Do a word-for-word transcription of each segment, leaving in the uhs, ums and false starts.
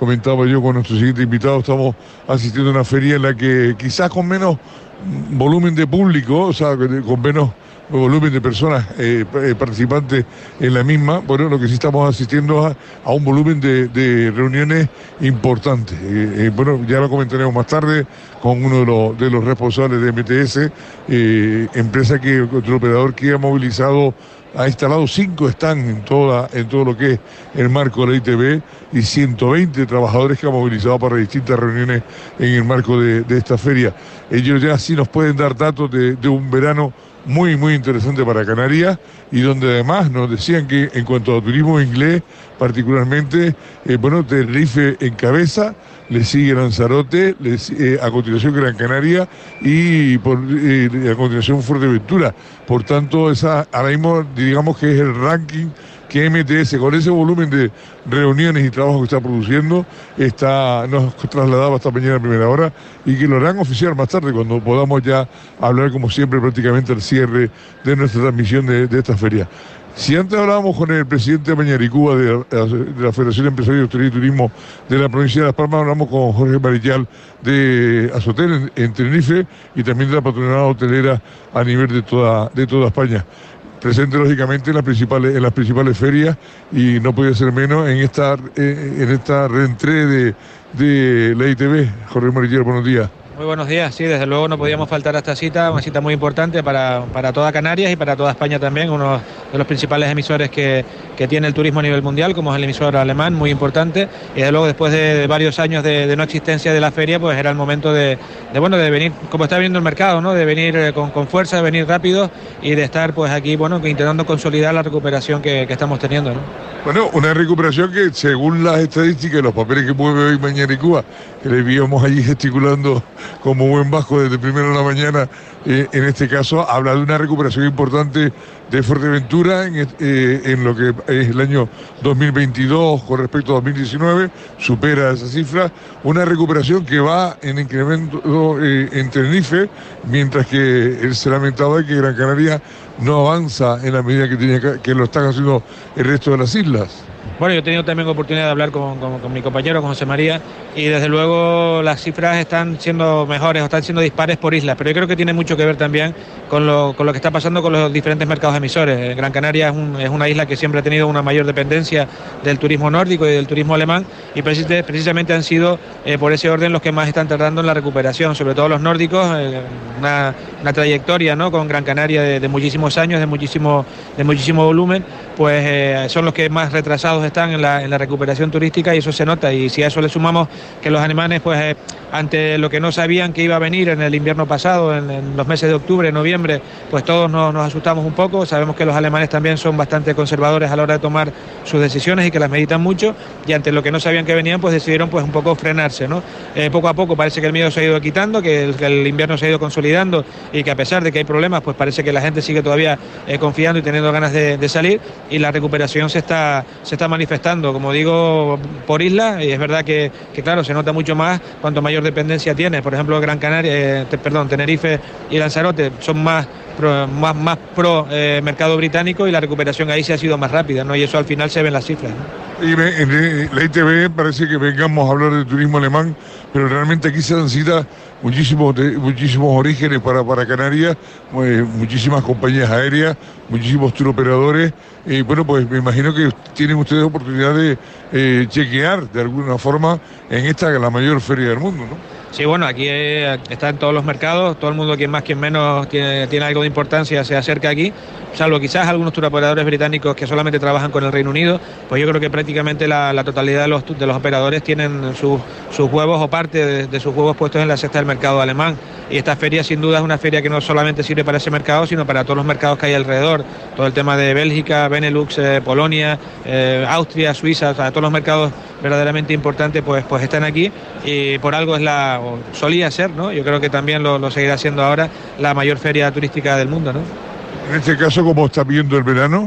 comentaba yo con nuestro siguiente invitado, estamos asistiendo a una feria en la que quizás con menos volumen de público, o sea, con menos volumen de personas eh, participantes en la misma, bueno, lo que sí estamos asistiendo a, a un volumen de, de reuniones importantes. Eh, eh, bueno, ya lo comentaremos más tarde con uno de los, de los responsables de M T S, eh, empresa que, otro operador que ha movilizado, ha instalado cinco stands en, toda, en todo lo que es el marco de la I T B y ciento veinte trabajadores que ha movilizado para distintas reuniones en el marco de, de esta feria. Ellos ya sí nos pueden dar datos de, de un verano muy, muy interesante para Canarias y donde además nos decían que en cuanto a turismo inglés, particularmente, eh, bueno, Tenerife encabeza, le sigue Lanzarote, le, eh, a continuación Gran Canaria y por, eh, a continuación Fuerteventura. Por tanto, esa, ahora mismo digamos que es el ranking que M T S, con ese volumen de reuniones y trabajo que está produciendo, está, nos trasladaba esta mañana a primera hora y que lo harán oficial más tarde, cuando podamos ya hablar, como siempre, prácticamente al cierre de nuestra transmisión de, de esta feria. Si antes hablábamos con el presidente de Mañaricúa de, de la Federación Empresaria de Hostelería y Turismo de la provincia de Las Palmas, hablamos con Jorge Marillal de Azotel en, en Tenerife y también de la patronal hotelera a nivel de toda, de toda España. Presente lógicamente en las principales en las principales ferias y no podía ser menos en esta eh, en esta reentrée de, de la I T B. Jorge Marillero, buenos días. Muy buenos días, sí, desde luego no podíamos faltar a esta cita, una cita muy importante para, para toda Canarias y para toda España también, uno de los principales emisores que, que tiene el turismo a nivel mundial, como es el emisor alemán, muy importante, y desde luego después de varios años de, de no existencia de la feria, pues era el momento de, de bueno, de venir, como está viendo el mercado, ¿no? De venir con, con fuerza, de venir rápido y de estar pues aquí, bueno, intentando consolidar la recuperación que, que estamos teniendo, ¿no? Bueno, una recuperación que según las estadísticas y los papeles que mueve hoy Mañaricúa, que le víamos allí gesticulando como buen vasco desde primero de la mañana, eh, en este caso habla de una recuperación importante de Fuerteventura en, eh, en lo que es el año dos mil veintidós con respecto a dos mil diecinueve, supera esa cifra, una recuperación que va en incremento eh, en Tenerife, mientras que él se lamentaba que Gran Canaria no avanza en la medida que, tenía que, que lo están haciendo el resto de las islas. Bueno, yo he tenido también oportunidad de hablar con, con, con mi compañero, con José María, y desde luego las cifras están siendo mejores o están siendo dispares por islas, pero yo creo que tiene mucho que ver también con lo, con lo que está pasando con los diferentes mercados emisores. Gran Canaria es, un, es una isla que siempre ha tenido una mayor dependencia del turismo nórdico y del turismo alemán, y precis, precisamente han sido eh, por ese orden los que más están tardando en la recuperación, sobre todo los nórdicos, eh, una, una trayectoria, ¿no?, con Gran Canaria de, de muchísimos años, de muchísimo, de muchísimo volumen, pues eh, son los que más retrasados están en la, en la recuperación turística, y eso se nota. Y si a eso le sumamos que los alemanes, pues eh, ante lo que no sabían que iba a venir en el invierno pasado, en, en los meses de octubre, noviembre, pues todos nos, nos asustamos un poco. Sabemos que los alemanes también son bastante conservadores a la hora de tomar sus decisiones y que las meditan mucho, y ante lo que no sabían que venían, pues decidieron pues un poco frenarse, ¿no? Eh, poco a poco parece que el miedo se ha ido quitando, que el, que el invierno se ha ido consolidando y que a pesar de que hay problemas, pues parece que la gente sigue todavía eh, confiando y teniendo ganas de, de salir, y la recuperación se está, se está manifestando, como digo, por isla, y es verdad que, que claro, se nota mucho más cuanto mayor dependencia tiene. Por ejemplo, Gran Canaria, eh, te, perdón, Tenerife y Lanzarote son más pro, más, más pro eh, mercado británico, y la recuperación ahí sí ha sido más rápida, ¿no? Y eso al final se ve en las cifras, ¿no? Y en la I T B parece que vengamos a hablar de turismo alemán, pero realmente aquí se dan cita muchísimos, muchísimos orígenes para, para Canarias, pues, muchísimas compañías aéreas, muchísimos tour operadores, y bueno, pues me imagino que tienen ustedes oportunidad de eh, chequear de alguna forma en esta, la mayor feria del mundo, ¿no? Sí, bueno, aquí eh, está en todos los mercados, todo el mundo, quien más, quien menos, tiene, tiene algo de importancia, se acerca aquí, salvo quizás algunos turoperadores británicos que solamente trabajan con el Reino Unido, pues yo creo que prácticamente la, la totalidad de los, de los operadores tienen sus, sus huevos o parte de, de sus huevos puestos en la cesta del mercado alemán, y esta feria sin duda es una feria que no solamente sirve para ese mercado, sino para todos los mercados que hay alrededor, todo el tema de Bélgica, Benelux, eh, Polonia, eh, Austria, Suiza, o sea, todos los mercados verdaderamente importantes pues, pues están aquí, y por algo es la, o solía ser, ¿no? Yo creo que también lo, lo seguirá siendo ahora, la mayor feria turística del mundo, ¿no? En este caso, ¿cómo está viendo el verano?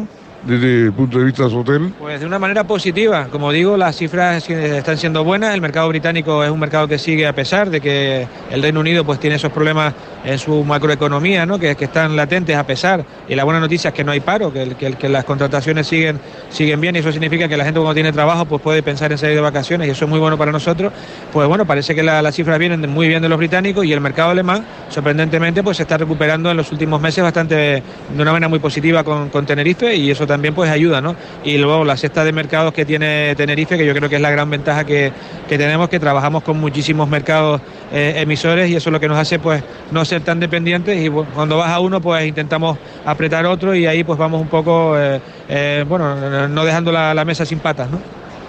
desde el punto de vista de su hotel? Pues de una manera positiva. Como digo, las cifras están siendo buenas. El mercado británico es un mercado que sigue, a pesar de que el Reino Unido pues tiene esos problemas en su macroeconomía, ¿no? que, que están latentes a pesar. Y la buena noticia es que no hay paro, que, que, que las contrataciones siguen, siguen bien, y eso significa que la gente cuando tiene trabajo pues puede pensar en salir de vacaciones, y eso es muy bueno para nosotros. Pues bueno, parece que la, las cifras vienen muy bien de los británicos, y el mercado alemán, sorprendentemente, pues se está recuperando en los últimos meses bastante, de una manera muy positiva con, con Tenerife, y eso también pues ayuda, ¿no? Y luego la cesta de mercados que tiene Tenerife, que yo creo que es la gran ventaja que, que tenemos, que trabajamos con muchísimos mercados eh, emisores, y eso es lo que nos hace pues no ser tan dependientes, y bueno, cuando vas a uno pues intentamos apretar otro, y ahí pues vamos un poco eh, eh, bueno, no dejando la, la mesa sin patas, ¿no?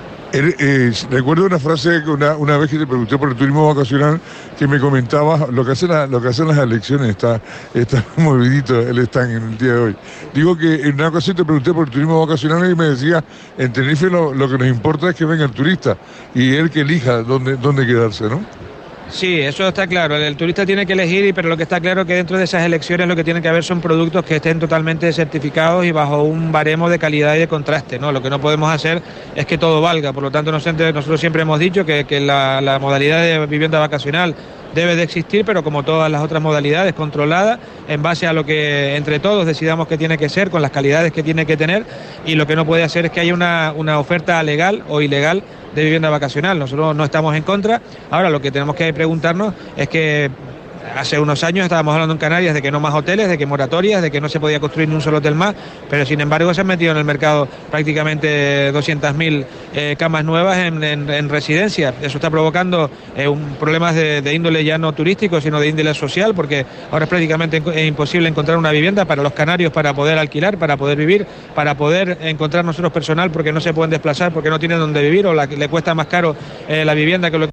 Eh, recuerdo una frase que una, una vez que te pregunté por el turismo vacacional, que me comentabas lo que hacen, la, lo que hacen las elecciones. Está, está movidito el stand en el día de hoy. Digo que en una ocasión te pregunté por el turismo vacacional y me decía, en Tenerife lo, lo que nos importa es que venga el turista y él que elija dónde, dónde quedarse, ¿no? Sí, eso está claro. El turista tiene que elegir, pero lo que está claro es que dentro de esas elecciones lo que tiene que haber son productos que estén totalmente certificados y bajo un baremo de calidad y de contraste, ¿no? Lo que no podemos hacer es que todo valga. Por lo tanto, nosotros siempre hemos dicho que, que la, la modalidad de vivienda vacacional debe de existir, pero como todas las otras modalidades, controlada en base a lo que entre todos decidamos que tiene que ser, con las calidades que tiene que tener, y lo que no puede hacer es que haya una, una oferta legal o ilegal de vivienda vacacional. Nosotros no estamos en contra. Ahora lo que tenemos que preguntarnos es que hace unos años estábamos hablando en Canarias de que no más hoteles, de que moratorias, de que no se podía construir ni un solo hotel más, pero sin embargo se han metido en el mercado prácticamente doscientas mil eh, camas nuevas en, en, en residencias. Eso está provocando eh, un, problemas de, de índole ya no turístico, sino de índole social, porque ahora es prácticamente imposible encontrar una vivienda para los canarios para poder alquilar, para poder vivir, para poder encontrar nosotros personal, porque no se pueden desplazar, porque no tienen dónde vivir, o la, le cuesta más caro eh, la vivienda que lo que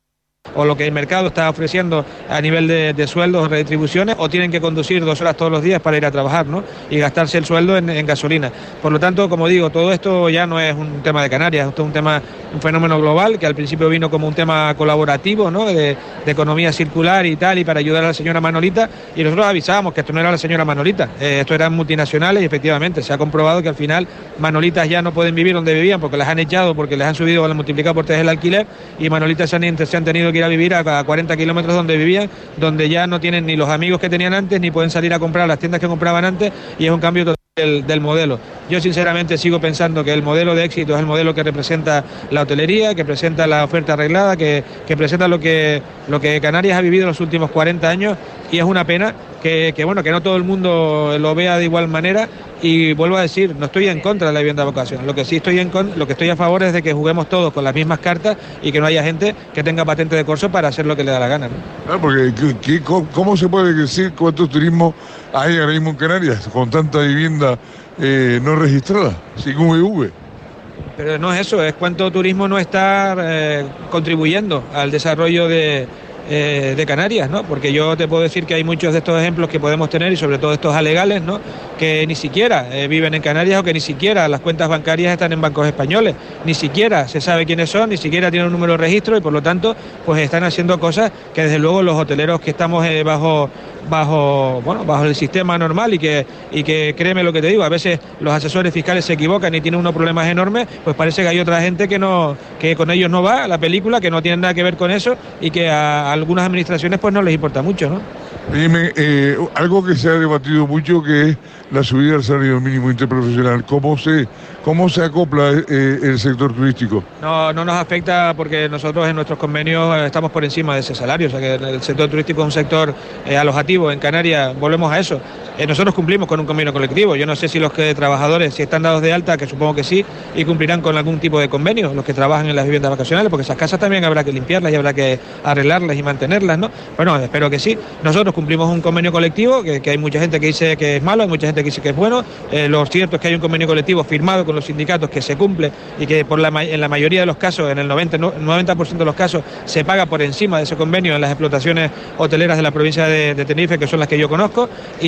o lo que el mercado está ofreciendo a nivel de, de sueldos o redistribuciones, o tienen que conducir dos horas todos los días para ir a trabajar, ¿no? Y gastarse el sueldo en, en gasolina. Por lo tanto, como digo, todo esto ya no es un tema de Canarias, esto es un tema, un fenómeno global, que al principio vino como un tema colaborativo, ¿no? De, de economía circular y tal, y para ayudar a la señora Manolita, y nosotros avisábamos que esto no era la señora Manolita, eh, esto eran multinacionales, y efectivamente se ha comprobado que al final Manolitas ya no pueden vivir donde vivían porque las han echado, porque les han subido o han multiplicado por tres el alquiler, y Manolitas se han, se han tenido que ir a vivir a cuarenta kilómetros donde vivían, donde ya no tienen ni los amigos que tenían antes, ni pueden salir a comprar a las tiendas que compraban antes, y es un cambio total del, del modelo. Yo sinceramente sigo pensando que el modelo de éxito es el modelo que representa la hotelería, que presenta la oferta arreglada, que, que presenta lo que, lo que Canarias ha vivido en los últimos cuarenta años, y es una pena que, que, bueno, que no todo el mundo lo vea de igual manera. Y vuelvo a decir, no estoy en contra de la vivienda vacacional, lo que sí estoy en con, lo que estoy a favor es de que juguemos todos con las mismas cartas y que no haya gente que tenga patente de corso para hacer lo que le da la gana, ¿no? Claro, porque ¿qué, ¿cómo se puede decir cuántos turismos hay ahora mismo en Canarias con tanta vivienda eh, no registrada, sin V V? Pero no es eso, es cuánto turismo no está eh, contribuyendo al desarrollo de... Eh, de Canarias, ¿no? Porque yo te puedo decir que hay muchos de estos ejemplos que podemos tener, y sobre todo estos alegales, ¿no? Que ni siquiera eh, viven en Canarias, o que ni siquiera las cuentas bancarias están en bancos españoles, ni siquiera se sabe quiénes son, ni siquiera tienen un número de registro, y por lo tanto pues están haciendo cosas que desde luego los hoteleros que estamos eh, bajo bajo bueno bajo el sistema normal, y que y que créeme lo que te digo, a veces los asesores fiscales se equivocan y tienen unos problemas enormes, pues parece que hay otra gente que no que con ellos no va la película, que no tiene nada que ver con eso, y que a, a algunas administraciones pues no les importa mucho, ¿no? Dime, eh, algo que se ha debatido mucho, que es la subida del salario mínimo interprofesional. ¿Cómo se, cómo se acopla eh, el sector turístico? No, no nos afecta, porque nosotros en nuestros convenios estamos por encima de ese salario. O sea que el sector turístico es un sector eh, alojativo. En Canarias volvemos a eso. Eh, nosotros cumplimos con un convenio colectivo. Yo no sé si los que trabajadores, si están dados de alta, que supongo que sí, y cumplirán con algún tipo de convenio, los que trabajan en las viviendas vacacionales, porque esas casas también habrá que limpiarlas y habrá que arreglarlas y mantenerlas, ¿no? Bueno, espero que sí. Nosotros cumplimos un convenio colectivo, que, que hay mucha gente que dice que es malo, hay mucha gente que dice que es bueno. Eh, lo cierto es que hay un convenio colectivo firmado con los sindicatos que se cumple, y que por la, en la mayoría de los casos, en el noventa por ciento de los casos, se paga por encima de ese convenio en las explotaciones hoteleras de la provincia de, de Tenerife, que son las que yo conozco, y,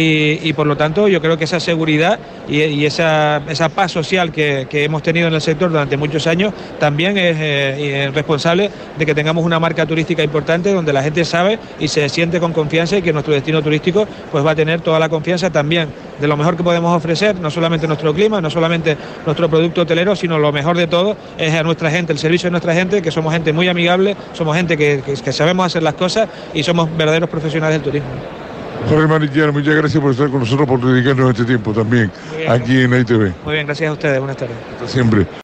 y por lo tanto yo creo que esa seguridad y, y esa, esa paz social que, que hemos tenido en el sector durante muchos años también es eh, responsable de que tengamos una marca turística importante donde la gente sabe y se siente con confianza y que nuestro destino turístico pues va a tener toda la confianza también de lo mejor que podemos ofrecer, no solamente nuestro clima, no solamente nuestro producto hotelero, sino lo mejor de todo es a nuestra gente, el servicio de nuestra gente, que somos gente muy amigable, somos gente que, que, que sabemos hacer las cosas y somos verdaderos profesionales del turismo. Jorge Marigliano, muchas gracias por estar con nosotros, por dedicarnos este tiempo también bien, aquí en A I T V. Muy bien, gracias a ustedes, buenas tardes. Hasta siempre.